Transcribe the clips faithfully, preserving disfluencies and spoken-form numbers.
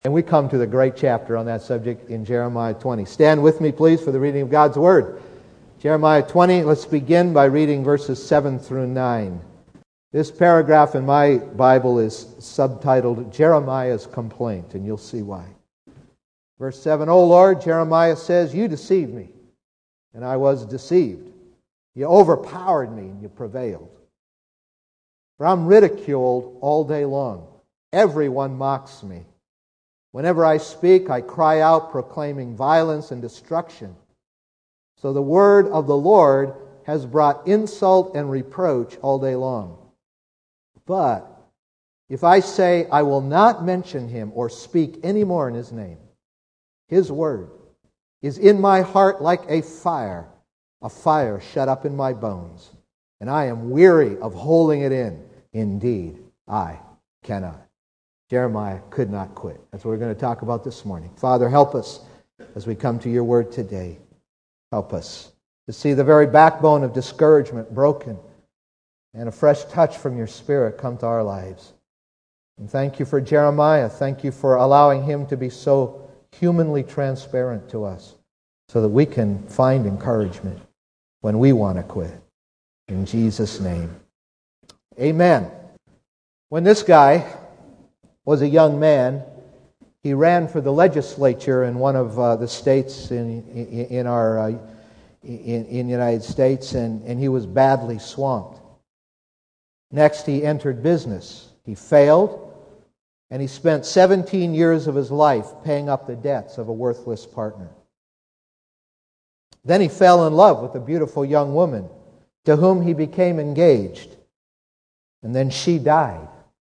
And we come to the great chapter on that subject in Jeremiah twenty. Stand with me, please, for the reading of God's Word. Jeremiah twenty, let's begin by reading verses seven through nine. This paragraph in my Bible is subtitled Jeremiah's Complaint, and you'll see why. Verse seven, O Lord, Jeremiah says, you deceived me, and I was deceived. You overpowered me, and you prevailed. For I'm ridiculed all day long. Everyone mocks me. Whenever I speak, I cry out, proclaiming violence and destruction. So the word of the Lord has brought insult and reproach all day long. But if I say I will not mention him or speak any more in his name, his word is in my heart like a fire, a fire shut up in my bones, and I am weary of holding it in. Indeed, I cannot. Jeremiah could not quit. That's what we're going to talk about this morning. Father, help us as we come to your word today. Help us to see the very backbone of discouragement broken and a fresh touch from your Spirit come to our lives. And thank you for Jeremiah. Thank you for allowing him to be so humanly transparent to us so that we can find encouragement when we want to quit. In Jesus' name, amen. When this guy was a young man, he ran for the legislature in one of uh, the states in in, in our uh, in, in the United States, and, and he was badly swamped. Next, he entered business. He failed, and he spent seventeen years of his life paying up the debts of a worthless partner. Then he fell in love with a beautiful young woman to whom he became engaged, and then she died.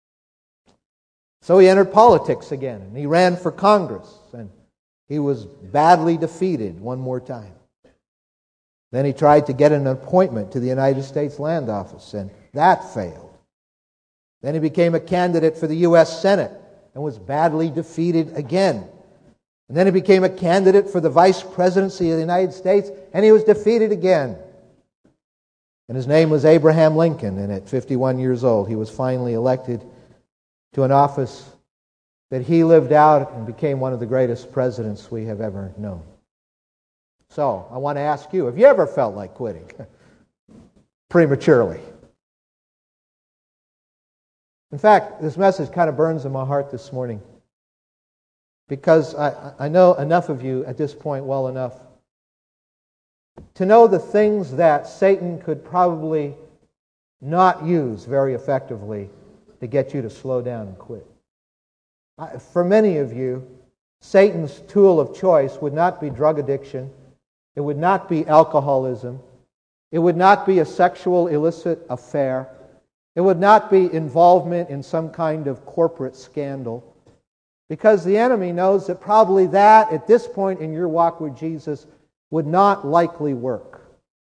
So he entered politics again, and he ran for Congress, and he was badly defeated one more time. Then he tried to get an appointment to the United States Land Office, and that failed. Then he became a candidate for the U S Senate and was badly defeated again. And then he became a candidate for the vice presidency of the United States, and he was defeated again. And his name was Abraham Lincoln, and at fifty-one years old, he was finally elected to an office that he lived out and became one of the greatest presidents we have ever known. So, I want to ask you, have you ever felt like quitting prematurely? In fact, this message kind of burns in my heart this morning because I, I know enough of you at this point well enough to know the things that Satan could probably not use very effectively to get you to slow down and quit. For many of you, Satan's tool of choice would not be drug addiction. It would not be alcoholism. It would not be a sexual illicit affair. It would not be involvement in some kind of corporate scandal. Because the enemy knows that probably that, at this point in your walk with Jesus, would not likely work.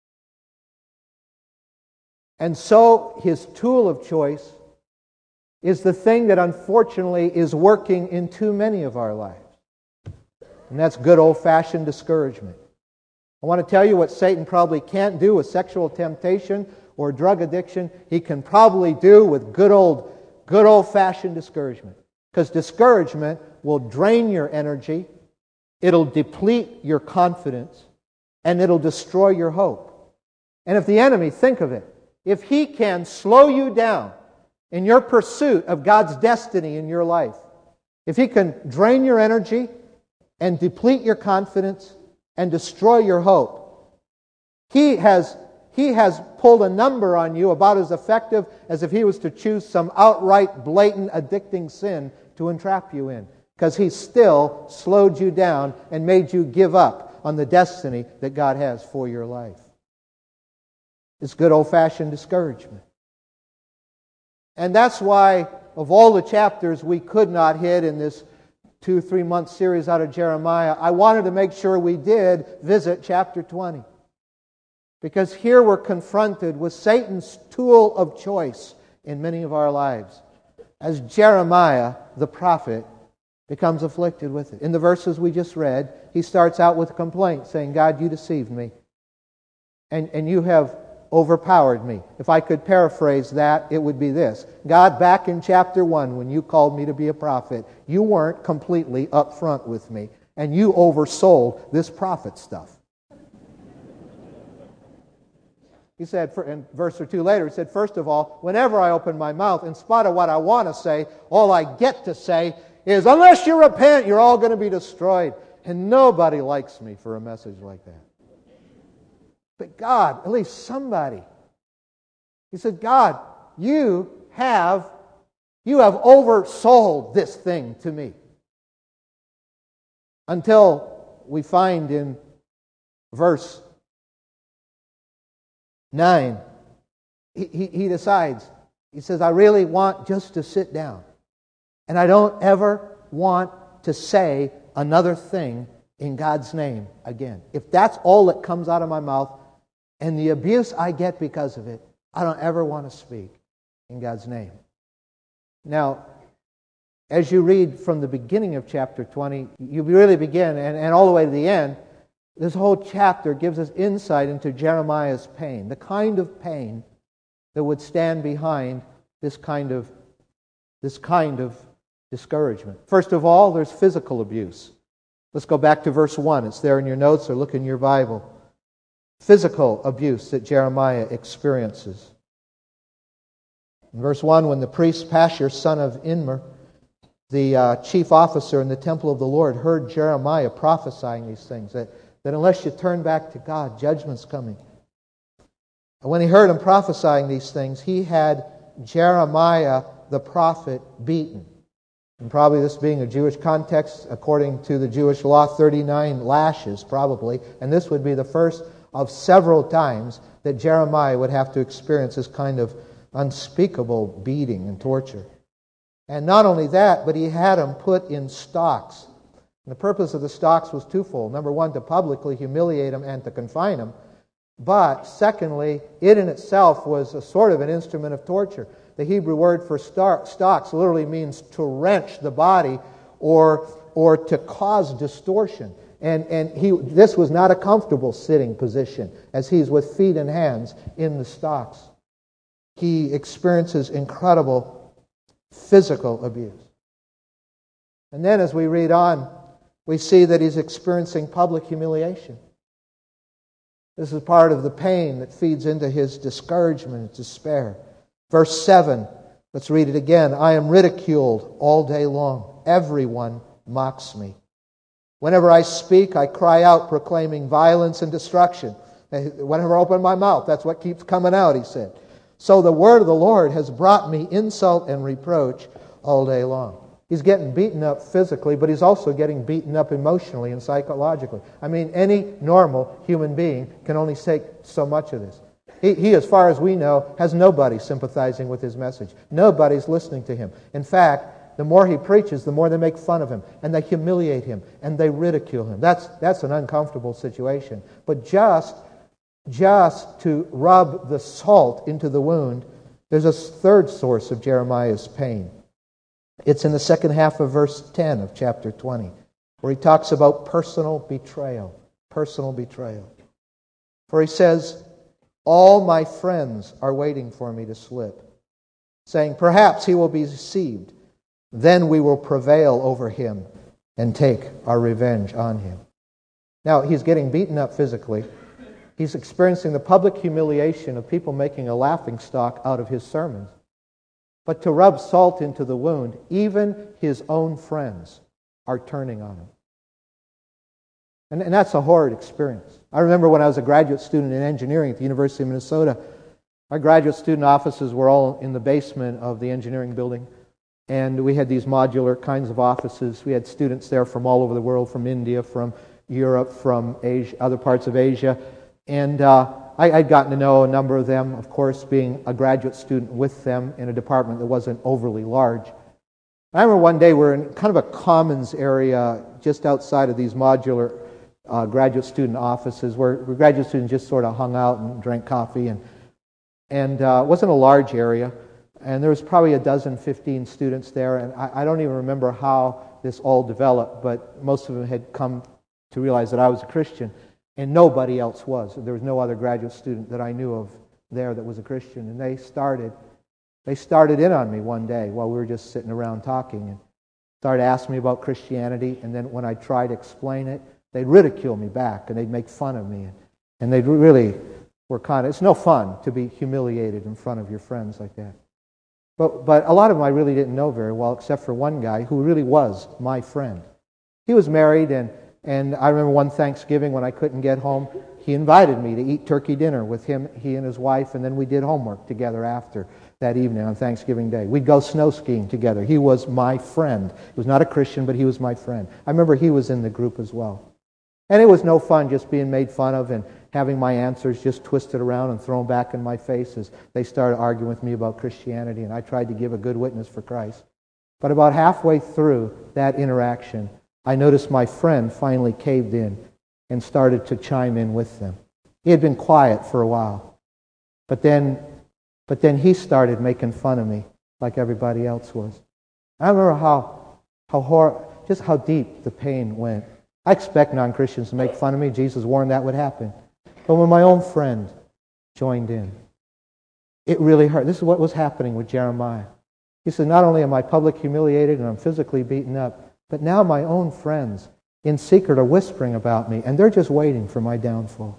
And so his tool of choice is the thing that unfortunately is working in too many of our lives. And that's good old-fashioned discouragement. I want to tell you what Satan probably can't do with sexual temptation or drug addiction. He can probably do with good old, good old-fashioned discouragement. Because discouragement will drain your energy, it'll deplete your confidence, and it'll destroy your hope. And if the enemy, think of it, if he can slow you down in your pursuit of God's destiny in your life, if he can drain your energy and deplete your confidence and destroy your hope, he has, he has pulled a number on you about as effective as if he was to choose some outright, blatant, addicting sin to entrap you in. Because he still slowed you down and made you give up on the destiny that God has for your life. It's good old-fashioned discouragement. And that's why, of all the chapters we could not hit in this two, three-month series out of Jeremiah, I wanted to make sure we did visit chapter twenty. Because here we're confronted with Satan's tool of choice in many of our lives, as Jeremiah, the prophet, becomes afflicted with it. In the verses we just read, he starts out with a complaint, saying, God, you deceived me. And, and you have overpowered me. If I could paraphrase that, it would be this. God, back in chapter one, when you called me to be a prophet, you weren't completely upfront with me, and you oversold this prophet stuff. He said, in verse or two later, he said, first of all, whenever I open my mouth, in spite of what I want to say, all I get to say is, unless you repent, you're all going to be destroyed. And nobody likes me for a message like that. But God, at least somebody, he said, God, you have, you have oversold this thing to me. Until we find in verse nine, he, he, he decides, he says, I really want just to sit down. And I don't ever want to say another thing in God's name again. If that's all that comes out of my mouth and the abuse I get because of it, I don't ever want to speak in God's name. Now, as you read from the beginning of chapter twenty, you really begin, and, and all the way to the end, this whole chapter gives us insight into Jeremiah's pain, the kind of pain that would stand behind this kind of, this kind of discouragement. First of all, there's physical abuse. Let's go back to verse one. It's there in your notes, or look in your Bible. Physical abuse that Jeremiah experiences. In verse one, when the priest Pashur, son of Immer, the uh, chief officer in the temple of the Lord, heard Jeremiah prophesying these things, that, that unless you turn back to God, judgment's coming. And when he heard him prophesying these things, he had Jeremiah the prophet beaten. And probably this being a Jewish context, according to the Jewish law, thirty-nine lashes probably. And this would be the first of several times that Jeremiah would have to experience this kind of unspeakable beating and torture. And not only that, but he had him put in stocks. And the purpose of the stocks was twofold. Number one, to publicly humiliate him and to confine him. But secondly, it in itself was a sort of an instrument of torture. The Hebrew word for star, stocks literally means to wrench the body or, or to cause distortion. And, and he, this was not a comfortable sitting position as he's with feet and hands in the stocks. He experiences incredible physical abuse. And then as we read on, we see that he's experiencing public humiliation. This is part of the pain that feeds into his discouragement and despair. Verse seven, let's read it again. I am ridiculed all day long. Everyone mocks me. Whenever I speak, I cry out proclaiming violence and destruction. Whenever I open my mouth, that's what keeps coming out, he said. So the word of the Lord has brought me insult and reproach all day long. He's getting beaten up physically, but he's also getting beaten up emotionally and psychologically. I mean, any normal human being can only take so much of this. He, he, as far as we know, has nobody sympathizing with his message. Nobody's listening to him. In fact, the more he preaches, the more they make fun of him, and they humiliate him, and they ridicule him. That's, that's an uncomfortable situation. But just, just to rub the salt into the wound, there's a third source of Jeremiah's pain. It's in the second half of verse ten of chapter twenty, where he talks about personal betrayal. Personal betrayal. For he says, all my friends are waiting for me to slip, saying, perhaps he will be deceived. Then we will prevail over him and take our revenge on him. Now, he's getting beaten up physically. He's experiencing the public humiliation of people making a laughingstock out of his sermons. But to rub salt into the wound, even his own friends are turning on him. And, and that's a horrid experience. I remember when I was a graduate student in engineering at the University of Minnesota, our graduate student offices were all in the basement of the engineering building. And we had these modular kinds of offices. We had students there from all over the world, from India, from Europe, from Asia, other parts of Asia. And uh, I, I'd gotten to know a number of them, of course, being a graduate student with them in a department that wasn't overly large. I remember one day we were in kind of a commons area just outside of these modular uh, graduate student offices where, where graduate students just sort of hung out and drank coffee. And, and uh, it wasn't a large area. And there was probably a dozen, fifteen students there. And I, I don't even remember how this all developed, but most of them had come to realize that I was a Christian. And nobody else was. There was no other graduate student that I knew of, there that was a Christian, and they started they started in on me one day while we were just sitting around talking, and started asking me about Christianity, and then when I tried to explain it, they'd ridicule me back, and they'd make fun of me, and, and they really were kind of, it's no fun to be humiliated in front of your friends like that. But but a lot of them I really didn't know very well, except for one guy who really was my friend. He was married, and, and I remember one Thanksgiving when I couldn't get home, he invited me to eat turkey dinner with him, he and his wife, and then we did homework together after that evening on Thanksgiving Day. We'd go snow skiing together. He was my friend. He was not a Christian, but he was my friend. I remember he was in the group as well. And it was no fun just being made fun of and having my answers just twisted around and thrown back in my face as they started arguing with me about Christianity, and I tried to give a good witness for Christ. But about halfway through that interaction, I noticed my friend finally caved in and started to chime in with them. He had been quiet for a while, but then but then he started making fun of me like everybody else was. I remember how how hor- just how deep the pain went. I expect non-Christians to make fun of me. Jesus warned that would happen. But when my own friend joined in, it really hurt. This is what was happening with Jeremiah. He said, not only am I publicly humiliated and I'm physically beaten up, but now my own friends in secret are whispering about me, and they're just waiting for my downfall.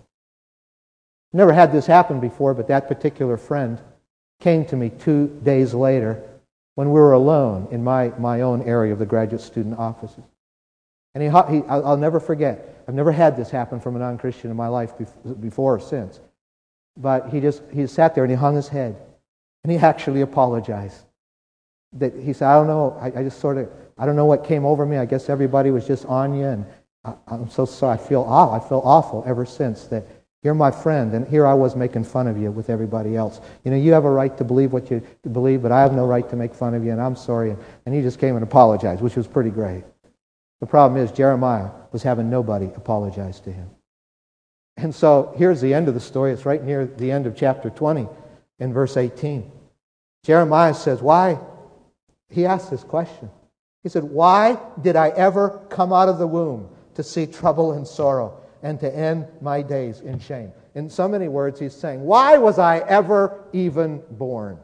Never had this happen before, but that particular friend came to me two days later when we were alone in my, my own area of the graduate student offices. And he, he, I'll never forget, I've never had this happen from a non-Christian in my life before or since. But he just, he sat there and he hung his head. And he actually apologized. That he said, I don't know, I, I just sort of, I don't know what came over me. I guess everybody was just on you, and I, I'm so sorry. I feel aw- I feel awful ever since that you're my friend, and here I was making fun of you with everybody else. You know, you have a right to believe what you believe, but I have no right to make fun of you, and I'm sorry. And, and he just came and apologized, which was pretty great. The problem is Jeremiah was having nobody apologize to him. And so here's the end of the story. It's right near the end of chapter twenty in verse eighteen. Jeremiah says, why? He asked this question. He said, why did I ever come out of the womb to see trouble and sorrow and to end my days in shame? In so many words, he's saying, why was I ever even born?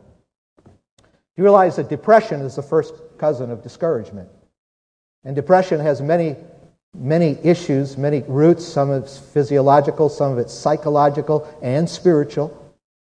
You realize that depression is the first cousin of discouragement. And depression has many, many issues, many roots. Some of it's physiological, some of it's psychological and spiritual.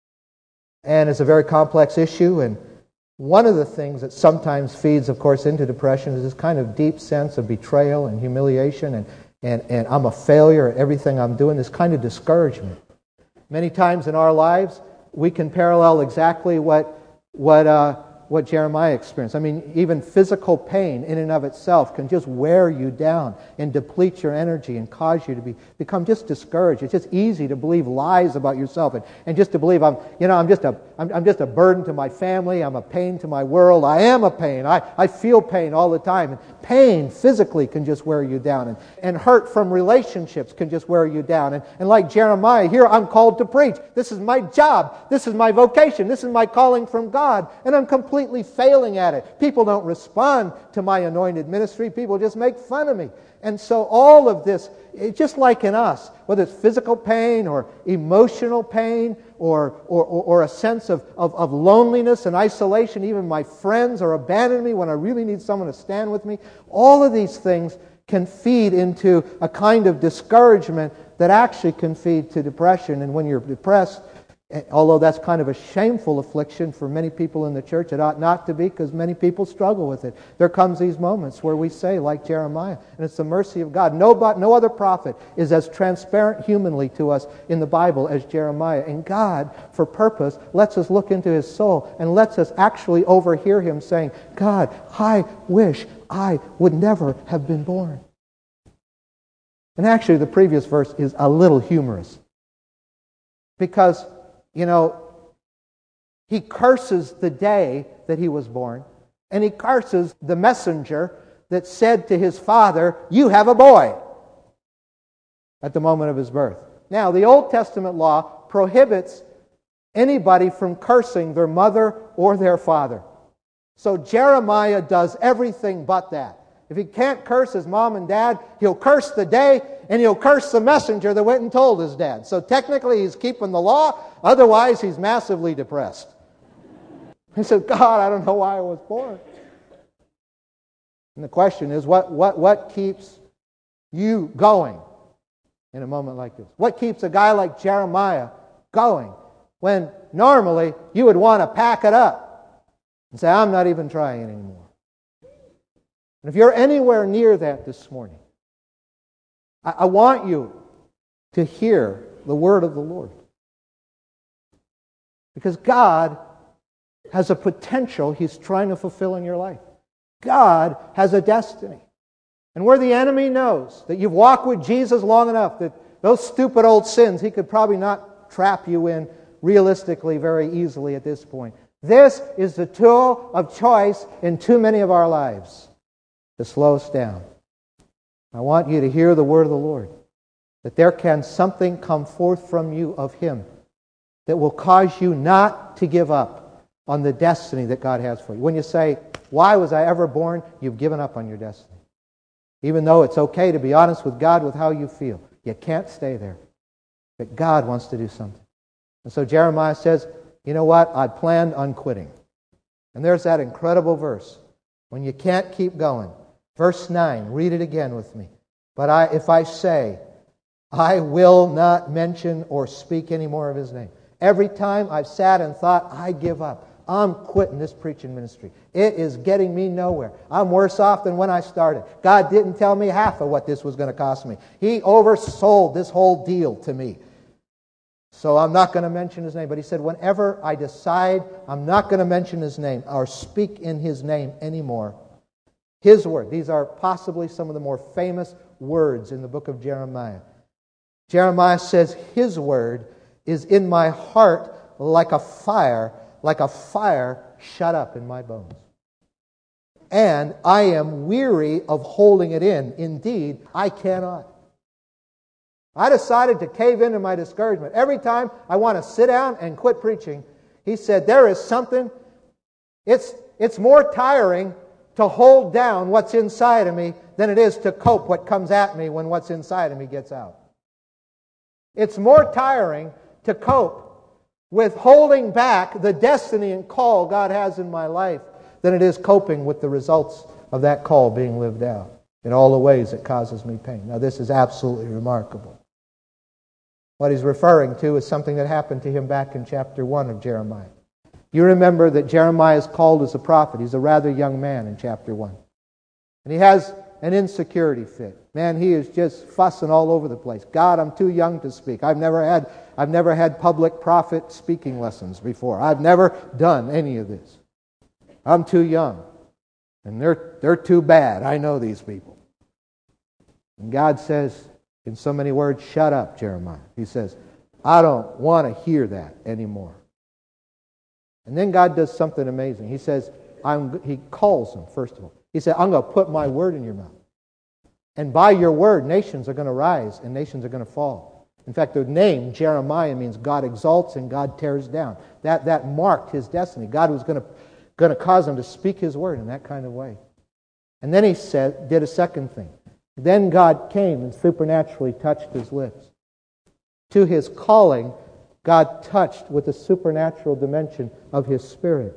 And it's a very complex issue. And one of the things that sometimes feeds, of course, into depression is this kind of deep sense of betrayal and humiliation and, and, and I'm a failure at everything I'm doing, this kind of discouragement. Many times in our lives, we can parallel exactly what what uh, what Jeremiah experienced. I mean, even physical pain in and of itself can just wear you down and deplete your energy and cause you to be become just discouraged. It's just easy to believe lies about yourself and, and just to believe I'm, you know, I'm just a I'm, I'm just a burden to my family. I'm a pain to my world. I am a pain. I, I feel pain all the time. And pain physically can just wear you down. And, and hurt from relationships can just wear you down. And, and like Jeremiah, here I'm called to preach. This is my job. This is my vocation. This is my calling from God. And I'm completely failing at it. People don't respond to my anointed ministry. People just make fun of me. And so all of this, it's just like in us, whether it's physical pain or emotional pain or or, or, or a sense of, of, of loneliness and isolation, even my friends are abandoning me when I really need someone to stand with me, all of these things can feed into a kind of discouragement that actually can feed to depression. And when you're depressed, although that's kind of a shameful affliction for many people in the church, it ought not to be because many people struggle with it. There comes these moments where we say, like Jeremiah, and it's the mercy of God. No, no other prophet is as transparent humanly to us in the Bible as Jeremiah. And God, for purpose, lets us look into his soul and lets us actually overhear him saying, God, I wish I would never have been born. And actually the previous verse is a little humorous because You know, he curses the day that he was born, and he curses the messenger that said to his father, you have a boy, at the moment of his birth. Now, the Old Testament law prohibits anybody from cursing their mother or their father. So Jeremiah does everything but that. If he can't curse his mom and dad, he'll curse the day, and he'll curse the messenger that went and told his dad. So technically he's keeping the law, otherwise he's massively depressed. He said, God, I don't know why I was born. And the question is, what, what, what keeps you going in a moment like this? What keeps a guy like Jeremiah going when normally you would want to pack it up and say, I'm not even trying anymore? And if you're anywhere near that this morning, I, I want you to hear the word of the Lord. Because God has a potential He's trying to fulfill in your life. God has a destiny. And where the enemy knows that you've walked with Jesus long enough, that those stupid old sins he could probably not trap you in realistically very easily at this point. This is the tool of choice in too many of our lives to slow us down. I want you to hear the word of the Lord, that there can something come forth from you of Him that will cause you not to give up on the destiny that God has for you. When you say, why was I ever born? You've given up on your destiny. Even though it's okay to be honest with God with how you feel, you can't stay there. But God wants to do something. And so Jeremiah says, you know what? I planned on quitting. And there's that incredible verse. When you can't keep going. Verse nine, read it again with me. But I, if I say, I will not mention or speak any more of His name. Every time I've sat and thought, I give up. I'm quitting this preaching ministry. It is getting me nowhere. I'm worse off than when I started. God didn't tell me half of what this was going to cost me. He oversold this whole deal to me. So I'm not going to mention His name. But He said, whenever I decide I'm not going to mention His name or speak in His name anymore, His word, these are possibly some of the more famous words in the book of Jeremiah. Jeremiah says, His word is in my heart like a fire, like a fire shut up in my bones. And I am weary of holding it in. Indeed, I cannot. I decided to cave into my discouragement. Every time I want to sit down and quit preaching, he said, there is something, it's, it's more tiring to hold down what's inside of me than it is to cope what comes at me when what's inside of me gets out. It's more tiring to cope with holding back the destiny and call God has in my life than it is coping with the results of that call being lived out in all the ways it causes me pain. Now, this is absolutely remarkable. What he's referring to is something that happened to him back in chapter one of Jeremiah. You remember that Jeremiah is called as a prophet. He's a rather young man in chapter one. And he has an insecurity fit. Man, he is just fussing all over the place. God, I'm too young to speak. I've never had I've never had public prophet speaking lessons before. I've never done any of this. I'm too young. And they're they're too bad. I know these people. And God says, in so many words, shut up, Jeremiah. He says, I don't want to hear that anymore. And then God does something amazing. He says, I'm, he calls him, first of all. He said, I'm going to put my word in your mouth. And by your word, nations are going to rise and nations are going to fall. In fact, the name Jeremiah means God exalts and God tears down. That, that marked his destiny. God was going to, going to cause him to speak his word in that kind of way. And then he said, did a second thing. Then God came and supernaturally touched his lips. To his calling, God touched with the supernatural dimension of his spirit.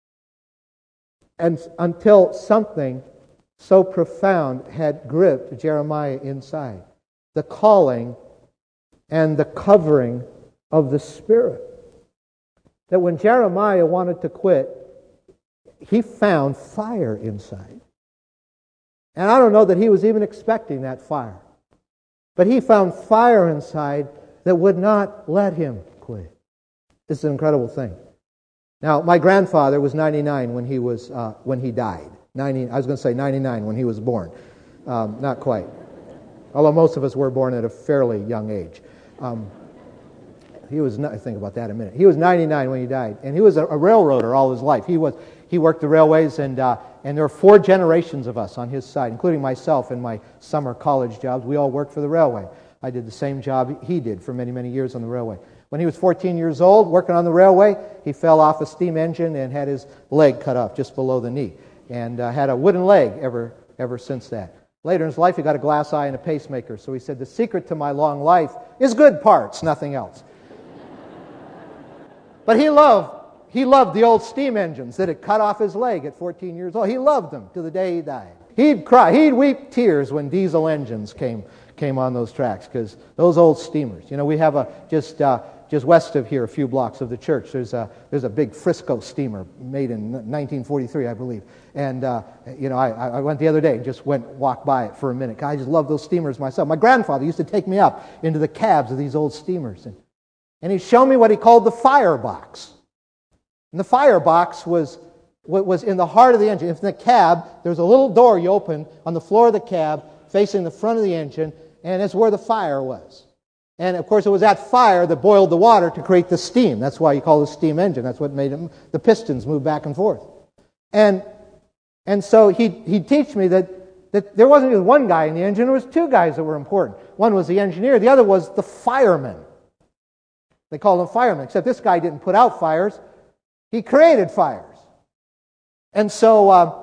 And until something so profound had gripped Jeremiah inside. The calling and the covering of the Spirit. That when Jeremiah wanted to quit, he found fire inside. And I don't know that he was even expecting that fire. But he found fire inside that would not let him quit. This is an incredible thing. Now, my grandfather was ninety-nine when he was uh, when he died. ninety, I was going to say ninety-nine when he was born. Um, not quite. Although most of us were born at a fairly young age. Um, he was, not, think about that in a minute. He was ninety-nine when he died. And he was a, a railroader all his life. He was he worked the railways, and uh, and there were four generations of us on his side, including myself in my summer college jobs. We all worked for the railway. I did the same job he did for many, many years on the railway. When he was fourteen years old, working on the railway, he fell off a steam engine and had his leg cut off just below the knee. And uh, had a wooden leg ever ever since that. Later in his life, he got a glass eye and a pacemaker. So he said, the secret to my long life is good parts, nothing else. But he loved, he loved the old steam engines that had cut off his leg at fourteen years old. He loved them to the day he died. He'd cry, he'd weep tears when diesel engines came came on those tracks, because those old steamers. You know, we have a, just uh, just west of here, a few blocks of the church, there's a there's a big Frisco steamer made in nineteen forty-three, I believe. And, uh, you know, I, I went the other day and just went, walked by it for a minute. I just love those steamers myself. My grandfather used to take me up into the cabs of these old steamers. And, and he'd show me what he called the firebox. And the firebox was, was in the heart of the engine. In the cab, there was a little door you open on the floor of the cab facing the front of the engine, and it's where the fire was. And, of course, it was that fire that boiled the water to create the steam. That's why you call it a steam engine. That's what made them, the pistons move back and forth. And and so he'd, he'd teach me that, that there wasn't just one guy in the engine. There was two guys that were important. One was the engineer. The other was the fireman. They called them firemen, except this guy didn't put out fires. He created fires. And so uh,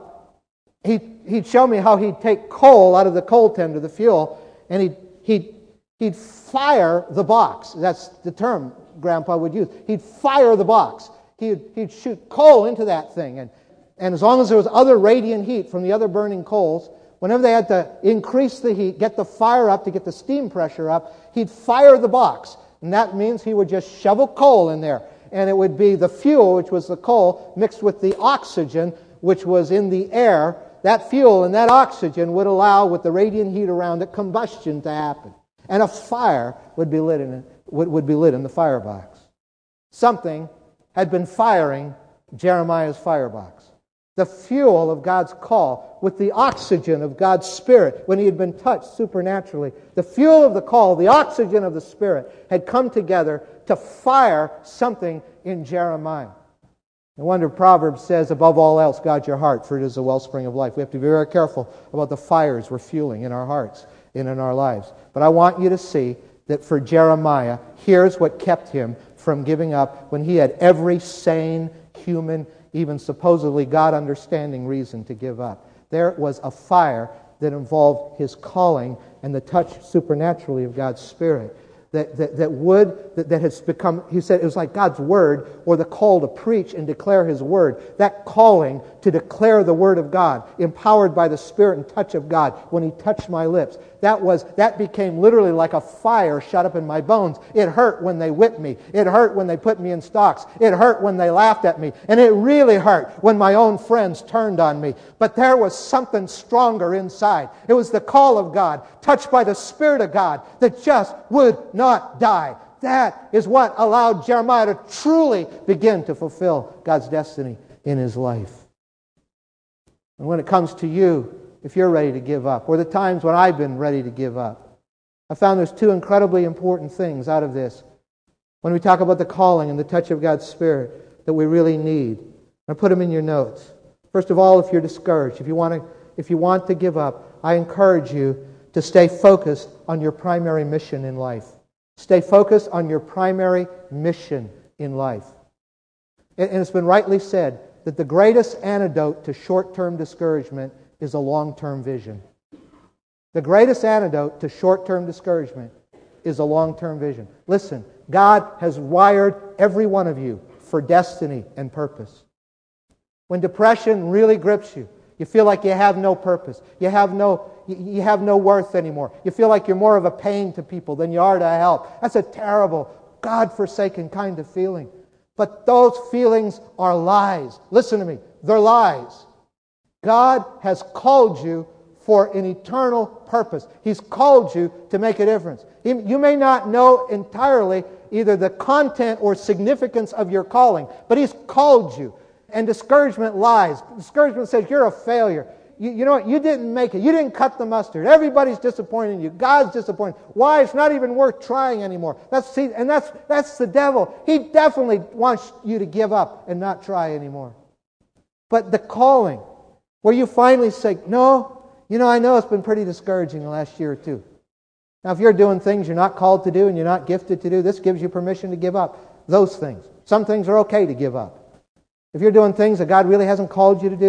he, he'd show me how he'd take coal out of the coal tender, the fuel, and he'd, he'd He'd fire the box. That's the term Grandpa would use. He'd fire the box. He'd, he'd shoot coal into that thing. And, and as long as there was other radiant heat from the other burning coals, whenever they had to increase the heat, get the fire up to get the steam pressure up, he'd fire the box. And that means he would just shovel coal in there. And it would be the fuel, which was the coal, mixed with the oxygen, which was in the air. That fuel and that oxygen would allow, with the radiant heat around it, combustion to happen. And a fire would be lit in would, would be lit in the firebox. Something had been firing Jeremiah's firebox. The fuel of God's call with the oxygen of God's Spirit when he had been touched supernaturally. The fuel of the call, the oxygen of the Spirit had come together to fire something in Jeremiah. No wonder Proverbs says, above all else, guard your heart, for it is the wellspring of life. We have to be very careful about the fires we're fueling in our hearts and in our lives. But I want you to see that for Jeremiah, here's what kept him from giving up when he had every sane, human, even supposedly God-understanding reason to give up. There was a fire that involved his calling and the touch supernaturally of God's Spirit. That, that, that would, that, that has become, he said, it was like God's Word, or the call to preach and declare His Word. That calling to declare the Word of God, empowered by the Spirit and touch of God, when He touched my lips. That was, that became literally like a fire shut up in my bones. It hurt when they whipped me. It hurt when they put me in stocks. It hurt when they laughed at me. And it really hurt when my own friends turned on me. But there was something stronger inside. It was the call of God, touched by the Spirit of God, that just would not die. That is what allowed Jeremiah to truly begin to fulfill God's destiny in his life. And when it comes to you, if you're ready to give up, or the times when I've been ready to give up, I found there's two incredibly important things out of this. When we talk about the calling and the touch of God's Spirit that we really need. I put them in your notes. First of all, if you're discouraged, if you want to, if you want to give up, I encourage you to stay focused on your primary mission in life. Stay focused on your primary mission in life. And it's been rightly said that the greatest antidote to short-term discouragement is a long-term vision. The greatest antidote to short-term discouragement is a long-term vision. Listen, God has wired every one of you for destiny and purpose. When depression really grips you, you feel like you have no purpose. You have no, you have no worth anymore. You feel like you're more of a pain to people than you are to help. That's a terrible, God-forsaken kind of feeling. But those feelings are lies. Listen to me. They're lies. God has called you for an eternal purpose. He's called you to make a difference. You may not know entirely either the content or significance of your calling, but He's called you. And discouragement lies. Discouragement says you're a failure. You, you know what? You didn't make it. You didn't cut the mustard. Everybody's disappointed in you. God's disappointed. Why? It's not even worth trying anymore. That's see, and that's that's the devil. He definitely wants you to give up and not try anymore. But the calling, where you finally say, no, you know, I know it's been pretty discouraging the last year or two. Now, if you're doing things you're not called to do and you're not gifted to do, this gives you permission to give up those things. Some things are okay to give up. If you're doing things that God really hasn't called you to do, and,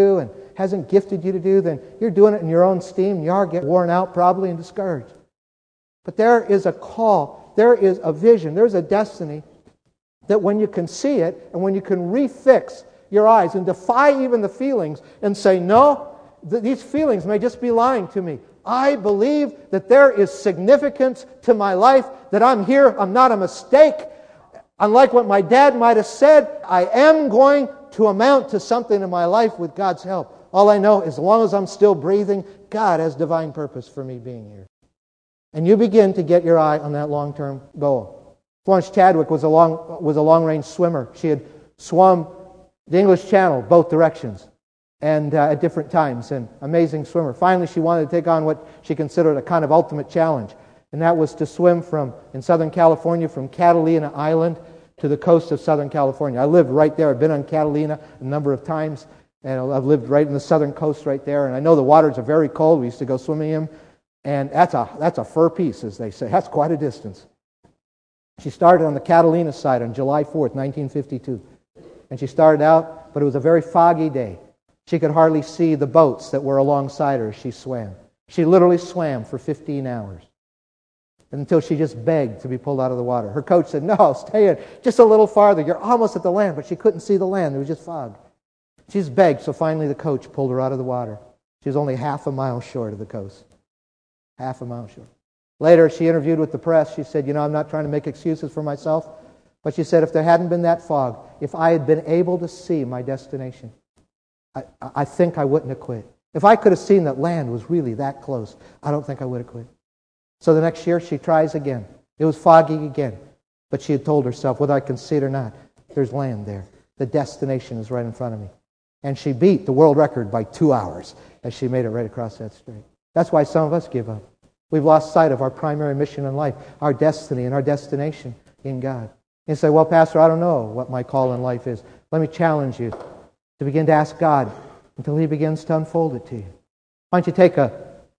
hasn't gifted you to do, then you're doing it in your own steam. You are getting worn out probably and discouraged. But there is a call. There is a vision. There's a destiny that when you can see it and when you can refix your eyes and defy even the feelings and say, no, th- these feelings may just be lying to me. I believe that there is significance to my life, that I'm here, I'm not a mistake. Unlike what my dad might have said, I am going to amount to something in my life with God's help. All I know, as long as I'm still breathing, God has divine purpose for me being here. And you begin to get your eye on that long-term goal. Florence Chadwick was a long was a long-range swimmer. She had swum the English Channel both directions and uh, at different times. An amazing swimmer. Finally, she wanted to take on what she considered a kind of ultimate challenge, and that was to swim from in Southern California from Catalina Island to the coast of Southern California. I lived right there. I've been on Catalina a number of times, and I've lived right in the southern coast right there. And I know the waters are very cold. We used to go swimming in them, and that's a that's a fur piece, as they say. That's quite a distance. She started on the Catalina side on July fourth, nineteen fifty-two. And she started out, but it was a very foggy day. She could hardly see the boats that were alongside her as she swam. She literally swam for fifteen hours until she just begged to be pulled out of the water. Her coach said, no, stay in just a little farther. You're almost at the land, but she couldn't see the land. There was just fog. She's begged, so finally the coach pulled her out of the water. She was only half a mile short of the coast. Half a mile short. Later, she interviewed with the press. She said, you know, I'm not trying to make excuses for myself, but she said, if there hadn't been that fog, if I had been able to see my destination, I, I think I wouldn't have quit. If I could have seen that land was really that close, I don't think I would have quit. So the next year, she tries again. It was foggy again, but she had told herself, whether I can see it or not, there's land there. The destination is right in front of me. And she beat the world record by two hours as she made it right across that strait. That's why some of us give up. We've lost sight of our primary mission in life, our destiny and our destination in God. You say, well, Pastor, I don't know what my call in life is. Let me challenge you to begin to ask God until He begins to unfold it to you. Why don't you take a,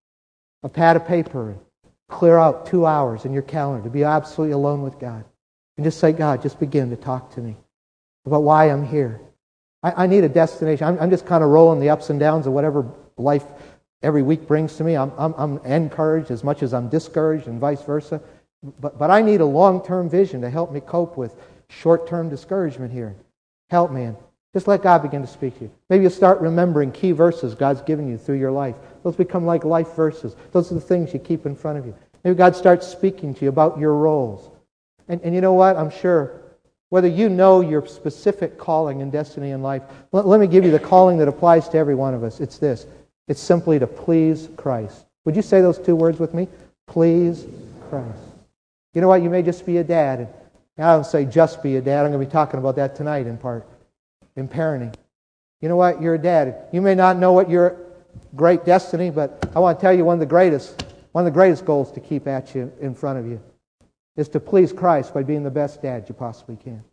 a pad of paper and clear out two hours in your calendar to be absolutely alone with God. And just say, God, just begin to talk to me about why I'm here. I, I need a destination. I'm, I'm just kind of rolling the ups and downs of whatever life every week brings to me. I'm, I'm, I'm encouraged as much as I'm discouraged and vice versa. But, but I need a long-term vision to help me cope with short-term discouragement here. Help me. And just let God begin to speak to you. Maybe you'll start remembering key verses God's given you through your life. Those become like life verses. Those are the things you keep in front of you. Maybe God starts speaking to you about your roles. And, and you know what? I'm sure whether you know your specific calling and destiny in life, let, let me give you the calling that applies to every one of us. It's this. It's simply to please Christ. Would you say those two words with me? Please Christ. You know what? You may just be a dad. And I don't say just be a dad. I'm going to be talking about that tonight in part. In parenting. You know what? You're a dad. You may not know what your great destiny, but I want to tell you one of the greatest, one of the greatest goals to keep at you in front of you is to please Christ by being the best dad you possibly can.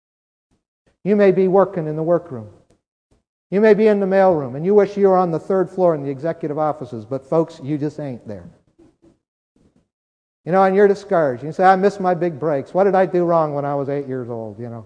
You may be working in the workroom. You may be in the mailroom, and you wish you were on the third floor in the executive offices, but folks, you just ain't there. You know, and you're discouraged. You say, I missed my big breaks. What did I do wrong when I was eight years old, you know?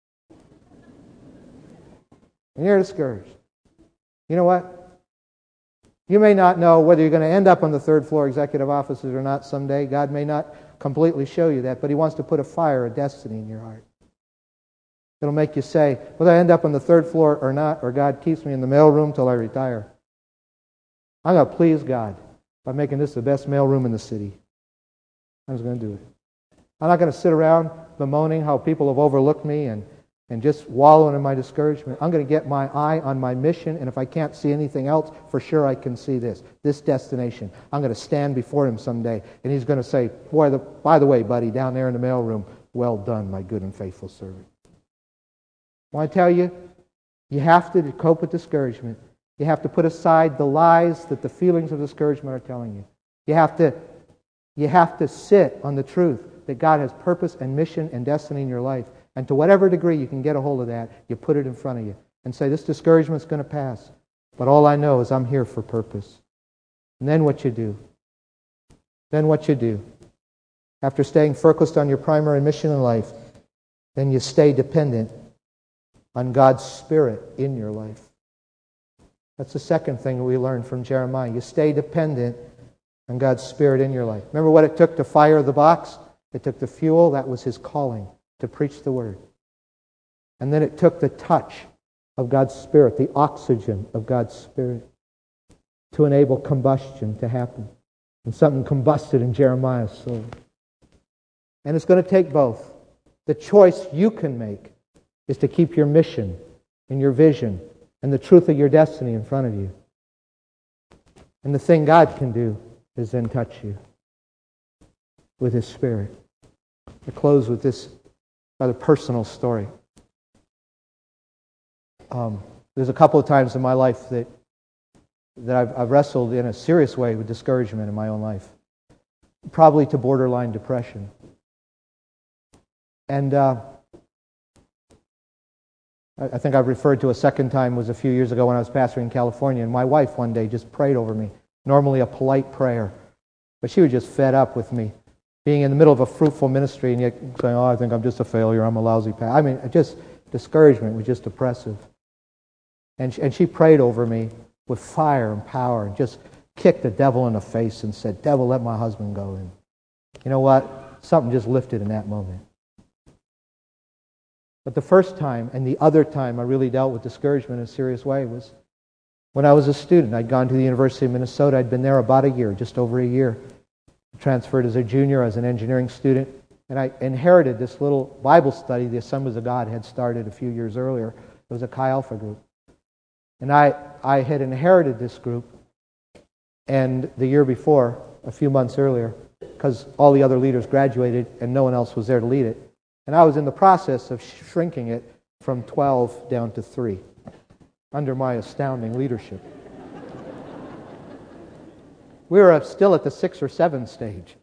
And you're discouraged. You know what? You may not know whether you're going to end up on the third floor executive offices or not someday. God may not completely show you that, but He wants to put a fire, a destiny in your heart. It'll make you say, whether I end up on the third floor or not, or God keeps me in the mailroom till I retire, I'm going to please God by making this the best mailroom in the city. I'm just going to do it. I'm not going to sit around bemoaning how people have overlooked me and and just wallowing in my discouragement. I'm going to get my eye on my mission, and if I can't see anything else, for sure I can see this, this destination. I'm going to stand before Him someday, and He's going to say, Boy, the, by the way, buddy, down there in the mailroom, well done, my good and faithful servant. I want to tell you, you have to cope with discouragement. You have to put aside the lies that the feelings of discouragement are telling you. You have to, you have to sit on the truth that God has purpose and mission and destiny in your life. And to whatever degree you can get a hold of that, you put it in front of you and say, this discouragement's going to pass. But all I know is I'm here for purpose. And then what you do? Then what you do? After staying focused on your primary mission in life, then you stay dependent on God's Spirit in your life. That's the second thing we learn from Jeremiah. You stay dependent on God's Spirit in your life. Remember what it took to fire the box? It took the fuel. That was his calling, to preach the Word. And then it took the touch of God's Spirit, the oxygen of God's Spirit, to enable combustion to happen. And something combusted in Jeremiah's soul. And it's going to take both. The choice you can make is to keep your mission and your vision and the truth of your destiny in front of you. And the thing God can do is then touch you with His Spirit. I close with this rather personal story. Um, there's a couple of times in my life that that I've, I've wrestled in a serious way with discouragement in my own life, probably to borderline depression. And uh, I, I think I've referred to a second time was a few years ago when I was pastoring in California, and my wife one day just prayed over me, normally a polite prayer, but she was just fed up with me being in the middle of a fruitful ministry and yet saying, oh, I think I'm just a failure, I'm a lousy pastor. I mean, just discouragement was just oppressive. And she, and she prayed over me with fire and power and just kicked the devil in the face and said, devil, let my husband go. And you know what? Something just lifted in that moment. But the first time and the other time I really dealt with discouragement in a serious way was when I was a student. I'd gone to the University of Minnesota. I'd been there about a year, just over a year. Transferred as a junior as an engineering student. And I inherited this little Bible study the Assemblies of God had started a few years earlier. It was a Chi Alpha group. And I, I had inherited this group, and the year before, a few months earlier, because all the other leaders graduated and no one else was there to lead it. And I was in the process of shrinking it from twelve down to three, under my astounding leadership. We were still at the six or seven stage.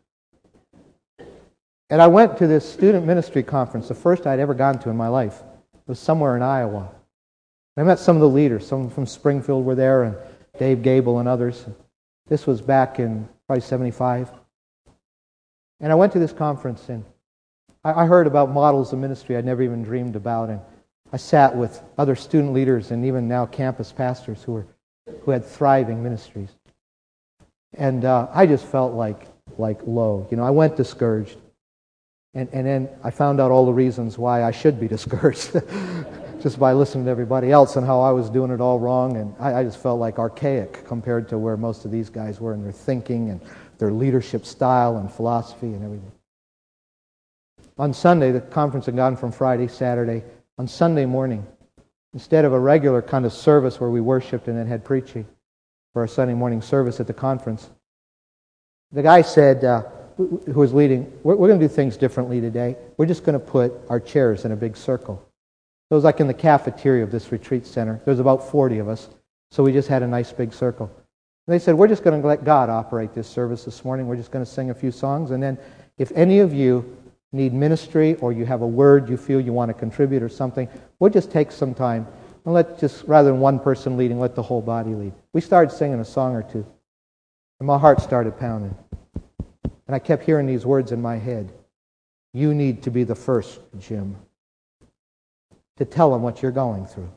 And I went to this student ministry conference, the first I'd ever gone to in my life. It was somewhere in Iowa. I met some of the leaders. Some from Springfield were there, and Dave Gable and others. This was back in probably seventy-five. And I went to this conference, and I heard about models of ministry I'd never even dreamed about. And I sat with other student leaders and even now campus pastors who were who had thriving ministries. And uh, I just felt like like low. You know, I went discouraged. And, and then I found out all the reasons why I should be discouraged. Just by listening to everybody else and how I was doing it all wrong. And I, I just felt like archaic compared to where most of these guys were in their thinking and their leadership style and philosophy and everything. On Sunday, the conference had gone from Friday, Saturday. On Sunday morning, instead of a regular kind of service where we worshiped and then had preaching for our Sunday morning service at the conference, the guy said, uh, who was leading, we're, we're going to do things differently today. We're just going to put our chairs in a big circle. It was like in the cafeteria of this retreat center. There was about forty of us, so we just had a nice big circle. And they said, we're just going to let God operate this service this morning. We're just going to sing a few songs, and then if any of you need ministry or you have a word you feel you want to contribute or something, we'll just take some time and let just, rather than one person leading, let the whole body lead. We started singing a song or two, and my heart started pounding. And I kept hearing these words in my head. You need to be the first, Jim, to tell them what you're going through.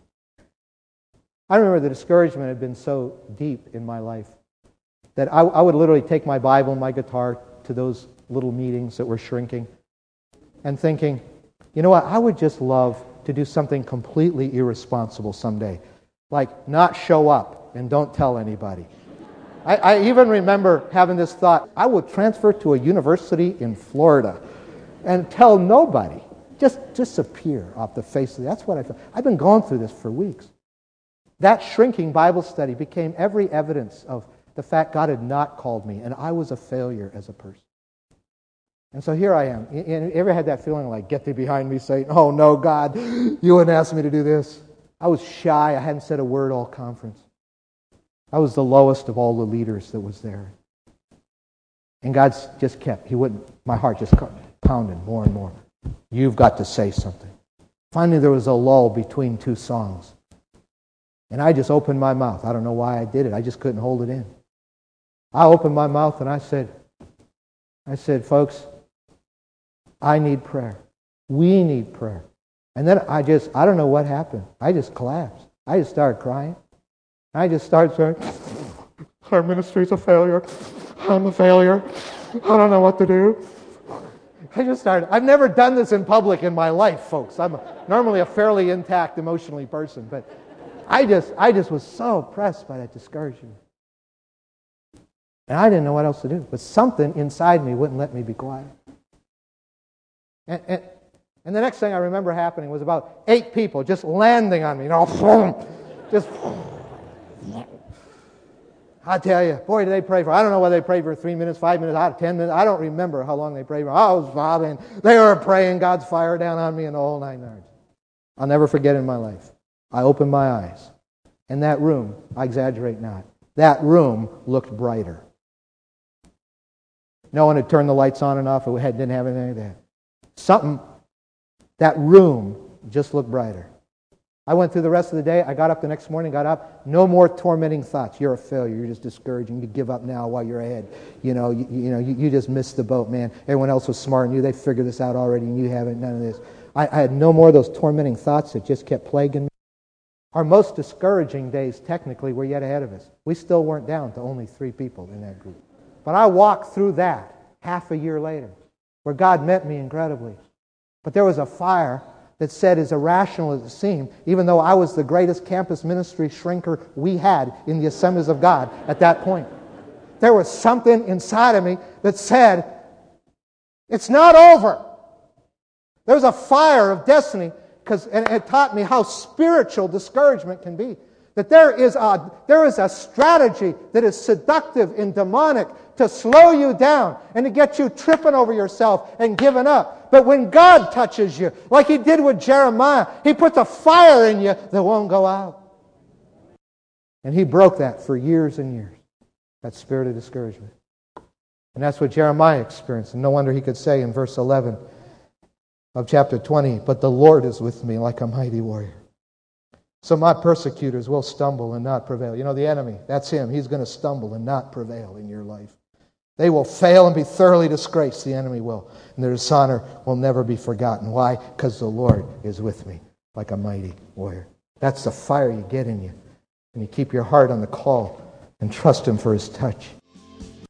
I remember the discouragement had been so deep in my life that I, I would literally take my Bible and my guitar to those little meetings that were shrinking and thinking, you know what, I would just love to do something completely irresponsible someday, like not show up and don't tell anybody. I, I even remember having this thought, I would transfer to a university in Florida and tell nobody. Just disappear off the face of it. That's what I felt. I've been going through this for weeks. That shrinking Bible study became every evidence of the fact God had not called me, and I was a failure as a person. And so here I am. You ever had that feeling like, get thee behind me, Satan? Oh no, God, you wouldn't ask me to do this. I was shy. I hadn't said a word all conference. I was the lowest of all the leaders that was there. And God just kept, He wouldn't, my heart just pounded more and more. You've got to say something. Finally, there was a lull between two songs. And I just opened my mouth. I don't know why I did it. I just couldn't hold it in. I opened my mouth and I said, I said, folks, I need prayer. We need prayer. And then I just, I don't know what happened. I just collapsed. I just started crying. I just started saying, our ministry's a failure. I'm a failure. I don't know what to do. I just started. I've never done this in public in my life, folks. I'm normally a fairly intact, emotionally person, but I just, I just was so oppressed by that discouragement. And I didn't know what else to do. But something inside me wouldn't let me be quiet. And, and, and the next thing I remember happening was about eight people just landing on me. You know, just... I tell you, boy, did they pray for. I don't know whether they prayed for three minutes, five minutes, out of ten minutes. I don't remember how long they prayed for. I was vomiting. They were praying God's fire down on me and the whole nine yards. I'll never forget in my life. I opened my eyes. And that room, I exaggerate not, that room looked brighter. No one had turned the lights on and off. It didn't have anything like that. Something, that room just looked brighter. I went through the rest of the day. I got up the next morning, got up. No more tormenting thoughts. You're a failure. You're just discouraging. You give up now while you're ahead. You know, you, you know, you, you just missed the boat, man. Everyone else was smarter than you. They figured this out already, and you haven't. None of this. I, I had no more of those tormenting thoughts that just kept plaguing me. Our most discouraging days, technically, were yet ahead of us. We still weren't down to only three people in that group. But I walked through that half a year later, where God met me incredibly. But there was a fire that said, as irrational as it seemed, even though I was the greatest campus ministry shrinker we had in the Assemblies of God at that point, there was something inside of me that said, it's not over. There was a fire of destiny, because and it taught me how spiritual discouragement can be. That there is a there is a strategy that is seductive and demonic to slow you down and to get you tripping over yourself and giving up. But when God touches you, like He did with Jeremiah, He puts a fire in you that won't go out. And He broke that for years and years, that spirit of discouragement. And that's what Jeremiah experienced. And no wonder he could say in verse eleven of chapter twenty, but the Lord is with me like a mighty warrior. So my persecutors will stumble and not prevail. You know, the enemy, that's him. He's going to stumble and not prevail in your life. They will fail and be thoroughly disgraced. The enemy will. And their dishonor will never be forgotten. Why? Because the Lord is with me like a mighty warrior. That's the fire you get in you. And you keep your heart on the call and trust Him for His touch.